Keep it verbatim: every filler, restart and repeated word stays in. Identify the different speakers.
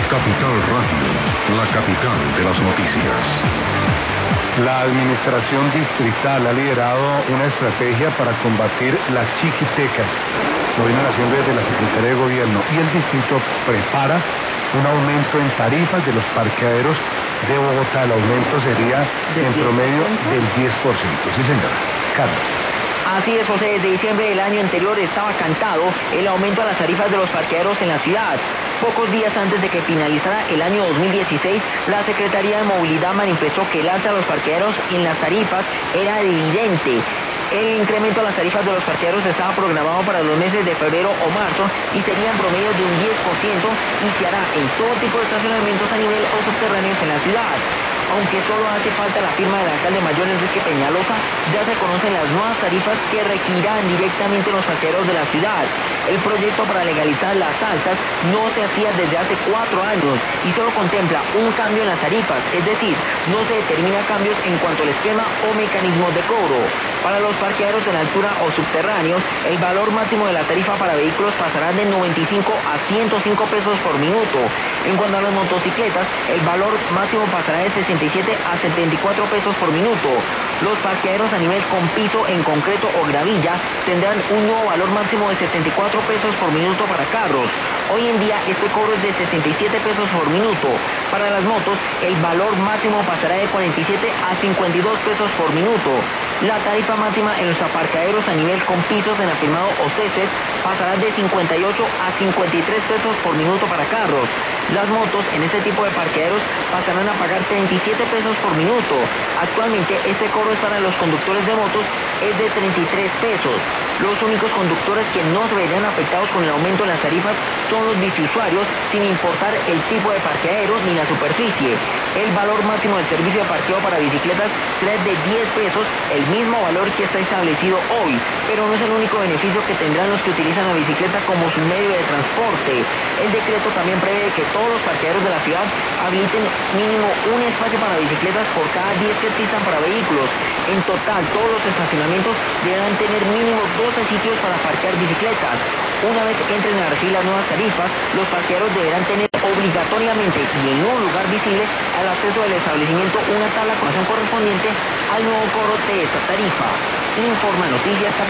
Speaker 1: Capital Radio, la capital de las noticias.
Speaker 2: La administración distrital ha liderado una estrategia para combatir las chiquitecas. Lo vienen haciendo desde la Secretaría de Gobierno y el distrito prepara un aumento en tarifas de los parqueaderos de Bogotá. El aumento sería en promedio del diez por ciento. Sí, señora. Carlos.
Speaker 3: Así es, José, desde diciembre del año anterior estaba cantado el aumento a las tarifas de los parqueaderos en la ciudad. Pocos días antes de que finalizara el año dos mil dieciséis, la Secretaría de Movilidad manifestó que el alza de los parqueaderos en las tarifas era evidente. El incremento a las tarifas de los parqueaderos estaba programado para los meses de febrero o marzo y sería en promedio de un diez por ciento y se hará en todo tipo de estacionamientos a nivel o subterráneos en la ciudad. Aunque solo hace falta la firma del alcalde mayor Enrique Peñalosa, ya se conocen las nuevas tarifas que regirán directamente los parqueaderos de la ciudad. El proyecto para legalizar las alzas no se hacía desde hace cuatro años y solo contempla un cambio en las tarifas, es decir, no se determina cambios en cuanto al esquema o mecanismos de cobro. Para los parqueaderos en altura o subterráneos, el valor máximo de la tarifa para vehículos pasará de noventa y cinco a ciento cinco pesos por minuto. En cuanto a las motocicletas, el valor máximo pasará de sesenta y siete a setenta y cuatro pesos por minuto. Los parqueaderos a nivel con piso en concreto o gravilla tendrán un nuevo valor máximo de setenta y cuatro pesos por minuto para carros. Hoy en día este cobro es de sesenta y siete pesos por minuto. Para las motos, el valor máximo pasará de cuarenta y siete a cincuenta y dos pesos por minuto. La tarifa máxima en los aparcaderos a nivel con pisos en afirmado o césped pasará de cincuenta y ocho a cincuenta y tres pesos por minuto para carros. Las motos en este tipo de parqueaderos pasarán a pagar treinta y siete pesos por minuto. Actualmente este cobro para los conductores de motos es de treinta y tres pesos. Los únicos conductores que no se verían afectados con el aumento de las tarifas son los biciusuarios, sin importar el tipo de parqueadero ni la superficie. El valor máximo del servicio de parqueo para bicicletas será de diez pesos, el mismo valor que está establecido hoy, pero no es el único beneficio que tendrán los que utilizan la bicicleta como su medio de transporte. El decreto también prevé que todos los parqueaderos de la ciudad habiliten mínimo un espacio para bicicletas por cada diez que existan para vehículos. En total, todos los estacionamientos deberán tener mínimo doce sitios para parquear bicicletas. Una vez entren a regir las nuevas tarifas, los parqueaderos deberán tener obligatoriamente y en un lugar visible al acceso del establecimiento una tabla con acción correspondiente al nuevo cobro de esta tarifa. Informa Noticias.